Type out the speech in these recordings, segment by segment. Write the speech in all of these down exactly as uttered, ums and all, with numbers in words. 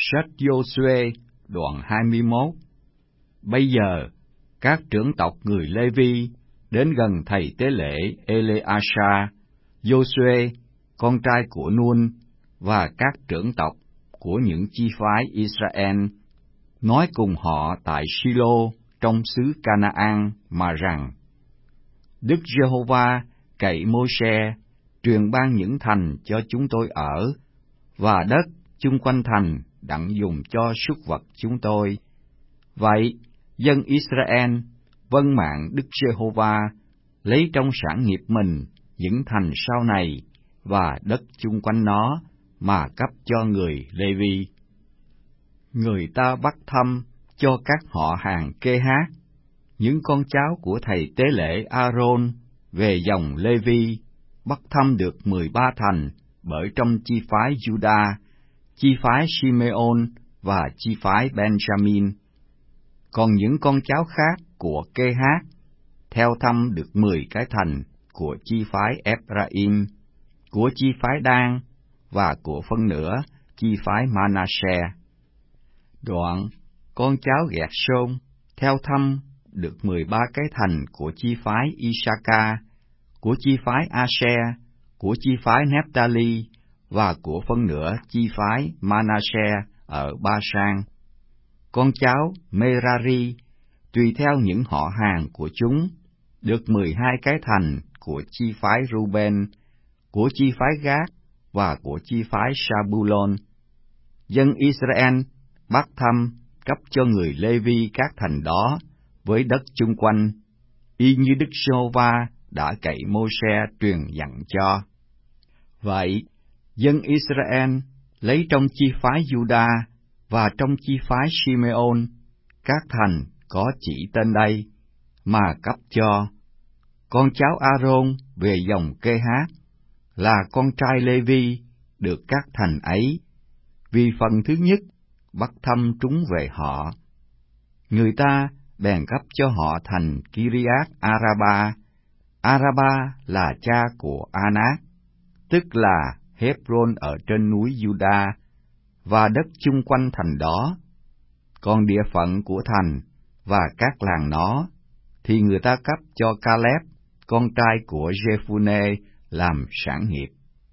Sách Giô-suê đoạn hai mươi mốt. Bây giờ, các trưởng tộc người Lê-vi đến gần thầy tế lễ Ê-lê-a-sa, Giô-suê, con trai của Nun, và các trưởng tộc của những chi phái Israel, nói cùng họ tại Si-lô trong xứ Ca-na-an mà rằng: Đức Giê-hô-va cậy Mô-se truyền ban những thành cho chúng tôi ở, và đất chung quanh thành đặng dùng cho súc vật chúng tôi. Vậy, dân Israel vâng mạng Đức Giê-hô-va, lấy trong sản nghiệp mình những thành sau này và đất chung quanh nó mà cấp cho người Lê-vi. Người ta bắt thăm cho các họ hàng Kê-hát, những con cháu của thầy tế lễ A-rôn về dòng Lê-vi, bắt thăm được mười ba thành bởi trong chi phái Giu-đa, chi phái Si-mê-ôn và chi phái Ben-gia-min. Còn những con cháu khác của Kê-hát theo thăm được mười cái thành của chi phái Ép-ra-im, của chi phái Đan và của phân nửa chi phái Ma-na-se. Đoạn, con cháu Gẹt-sôn theo thăm được mười ba cái thành của chi phái I-sa-ca, của chi phái A-se, của chi phái Nép-ta-li và của phân nửa chi phái Ma-na-se ở Ba-sang. Con cháu Mê-ra-ri tùy theo những họ hàng của chúng được mười hai cái thành của chi phái Ru-ben, của chi phái Gát và của chi phái Sa-bu-lôn. Dân Israel bắt thăm cấp cho người Lê-vi các thành đó với đất chung quanh, y như Đức Giê-hô-va đã cậy Mô-se truyền dặn cho. Vậy, dân Israel lấy trong chi phái Giu-đa và trong chi phái Si-mê-ôn các thành có chỉ tên đây mà cấp cho con cháu A-rôn về dòng Kê-hát, là con trai Lê-vi, được các thành ấy, vì phần thứ nhất bắt thăm trúng về họ. Người ta bèn cấp cho họ thành Ki-ri-át-a-ra-ba. A-ra-ba là cha của A-nát, tức là Hép-rôn ở trên núi Giu-đa, và đất chung quanh thành đó. Còn địa phận của thành và các làng nó thì người ta cấp cho Ca-lép, con trai của Giê-phu-nê, làm sản nghiệp.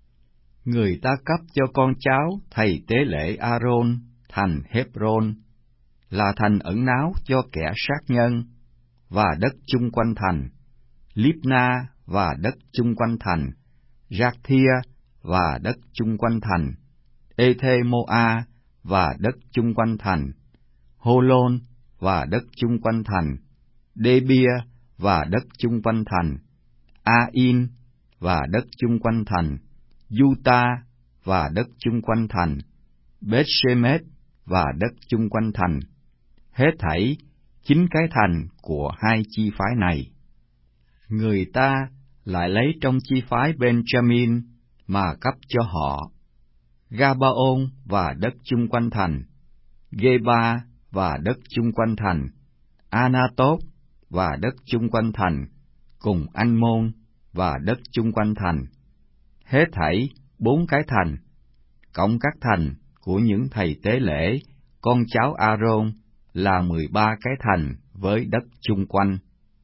Người ta cấp cho con cháu thầy tế lễ A-rôn thành Hép-rôn, là thành ẩn náu cho kẻ sát nhân, và đất chung quanh thành, Líp-na và đất chung quanh thành, Giác-thia và đất chung quanh thành, Ê-thê-mô-a và đất chung quanh thành, Hô-lôn và đất chung quanh thành, Đê-bia và đất chung quanh thành, A-in và đất chung quanh thành, Du-ta và đất chung quanh thành, Bết-shê-mết và đất chung quanh thành, hết thảy chín cái thành của hai chi phái này. Người ta lại lấy trong chi phái Ben-gia-min mà cấp cho họ Ga-ba-ôn và đất chung quanh thành, Gê-ba và đất chung quanh thành, A-na-tốt và đất chung quanh thành, cùng Anh-môn và đất chung quanh thành, hết thảy bốn cái thành, cộng các thành của những thầy tế lễ, con cháu A-rôn, là mười ba cái thành với đất chung quanh.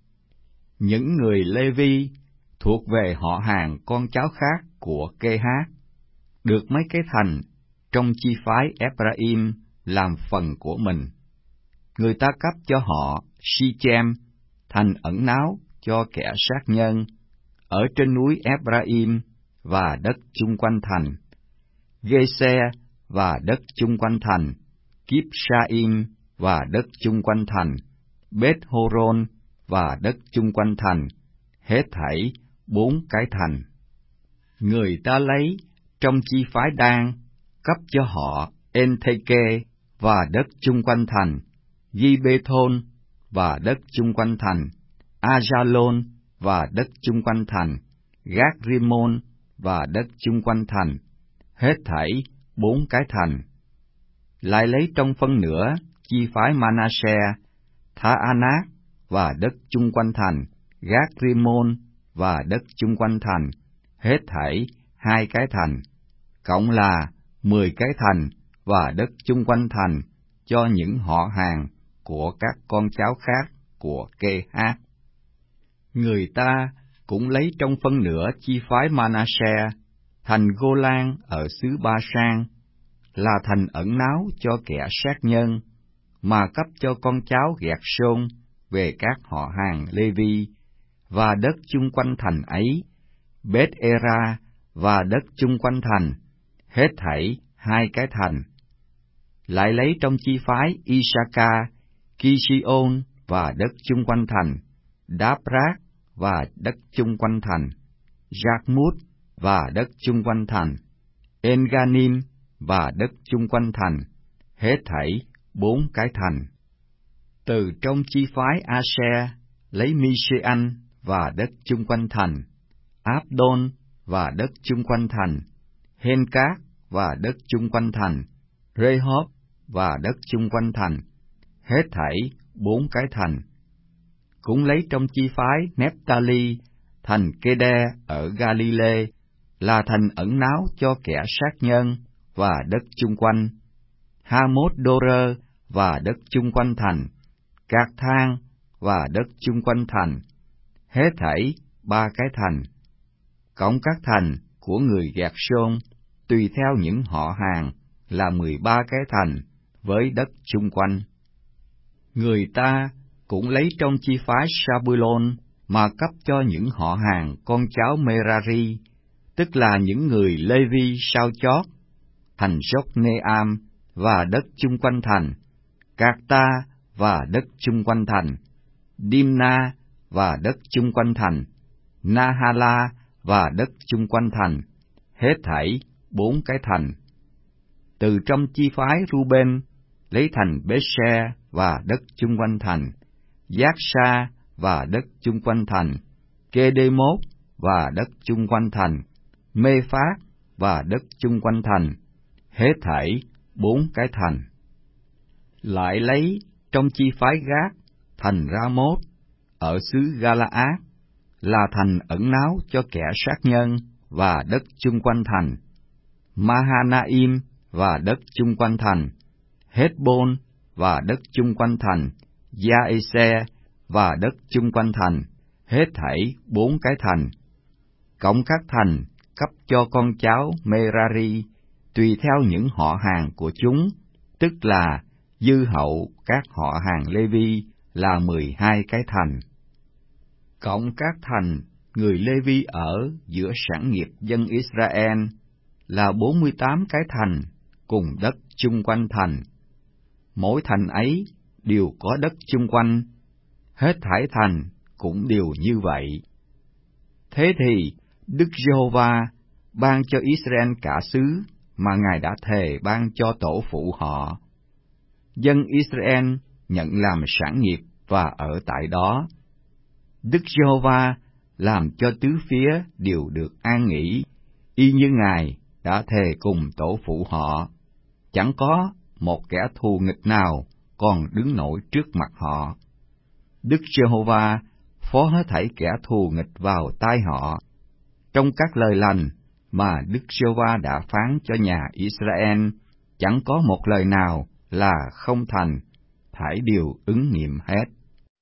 Những người Lê-vi thuộc về họ hàng con cháu khác của Kê-hát, được mấy cái thành trong chi phái Ép-ra-im làm phần của mình. Người ta cấp cho họ Si-chem, thành ẩn náu cho kẻ sát nhân, ở trên núi Ép-ra-im và đất chung quanh thành, Ghê-se và đất chung quanh thành, Kíp-sa-im và đất chung quanh thành, Bết-hô-rôn và đất chung quanh thành, hết thảy bốn cái thành. Người ta lấy trong chi phái Đan cấp cho họ En-thê-kê và đất chung quanh thành, Gi-bê-thôn và đất chung quanh thành, A-gia-lôn và đất chung quanh thành, Gát-ri-môn và đất chung quanh thành, hết thảy bốn cái thành. Lại lấy trong phân nửa chi phái Ma-na-se, Tha-a-nát và đất chung quanh thành, Gát-ri-môn và đất chung quanh thành, hết thảy hai cái thành, cộng là mười cái thành và đất chung quanh thành cho những họ hàng của các con cháu khác của Kê-hát. Người ta cũng lấy trong phân nửa chi phái Ma-na-se thành Gô-lan ở xứ Ba-sang, là thành ẩn náu cho kẻ sát nhân, mà cấp cho con cháu Gẹt-sôn về các họ hàng Lê-vi, và đất chung quanh thành ấy, Bết-ê-ra và đất chung quanh thành, hết thảy hai cái thành. Lại lấy trong chi phái I-sa-ca, Ki-si-ôn và đất chung quanh thành, Đáp-rát và đất chung quanh thành, Giác-mút và đất chung quanh thành, En-ga-nim và đất chung quanh thành, hết thảy bốn cái thành. Từ trong chi phái A-se, lấy Mi-sê-anh và đất chung quanh thành, Áp-đôn và đất chung quanh thành, Hên-cát và đất chung quanh thành, Rê-hốp và đất chung quanh thành, hết thảy bốn cái thành. Cũng lấy trong chi phái Nép-ta-li, thành Kê-đe ở Ga-li-lê, là thành ẩn náu cho kẻ sát nhân và đất chung quanh, Ha-mốt-đô-rơ và đất chung quanh thành, Cạc-thang và đất chung quanh thành, hết thảy ba cái thành. Cộng các thành của người Gẹt-sôn tùy theo những họ hàng là mười ba cái thành với đất chung quanh. Người ta cũng lấy trong chi phái Sa-bu-lôn mà cấp cho những họ hàng con cháu Mê-ra-ri, tức là những người Lê-vi sau chót, thành Giốc-nê-am và đất chung quanh thành, Cạc-ta và đất chung quanh thành, Đim-na và đất chung quanh thành, Na-ha-la và đất chung quanh thành, hết thảy bốn cái thành. Từ trong chi phái Ru-bên, lấy thành Bết-se và đất chung quanh thành, Giác-sa và đất chung quanh thành, Kê-đê-mốt và đất chung quanh thành, Mê-phát và đất chung quanh thành, hết thảy bốn cái thành. Lại lấy trong chi phái Gát, thành Ra-mốt ở xứ Ga-la-át, là thành ẩn náu cho kẻ sát nhân và đất chung quanh thành, Ma-ha-na-im và đất chung quanh thành, Hét-bôn và đất chung quanh thành, Gia-ê-se và đất chung quanh thành, hết thảy bốn cái thành. Cộng các thành cấp cho con cháu Mê-ra-ri tùy theo những họ hàng của chúng, tức là dư hậu các họ hàng Lê-vi là mười hai cái thành. Cộng các thành người Lê-vi ở giữa sản nghiệp dân Israel là bốn mươi tám cái thành cùng đất chung quanh thành. Mỗi thành ấy đều có đất chung quanh, hết thảy thành cũng đều như vậy. Thế thì Đức Giê-hô-va ban cho Israel cả xứ mà Ngài đã thề ban cho tổ phụ họ. Dân Israel nhận làm sản nghiệp và ở tại đó. Đức Giê-hô-va làm cho tứ phía đều được an nghỉ, y như Ngài đã thề cùng tổ phụ họ. Chẳng có một kẻ thù nghịch nào còn đứng nổi trước mặt họ. Đức Giê-hô-va phó hết thảy kẻ thù nghịch vào tai họ. Trong các lời lành mà Đức Giê-hô-va đã phán cho nhà Israel, chẳng có một lời nào là không thành, thảy đều ứng nghiệm hết.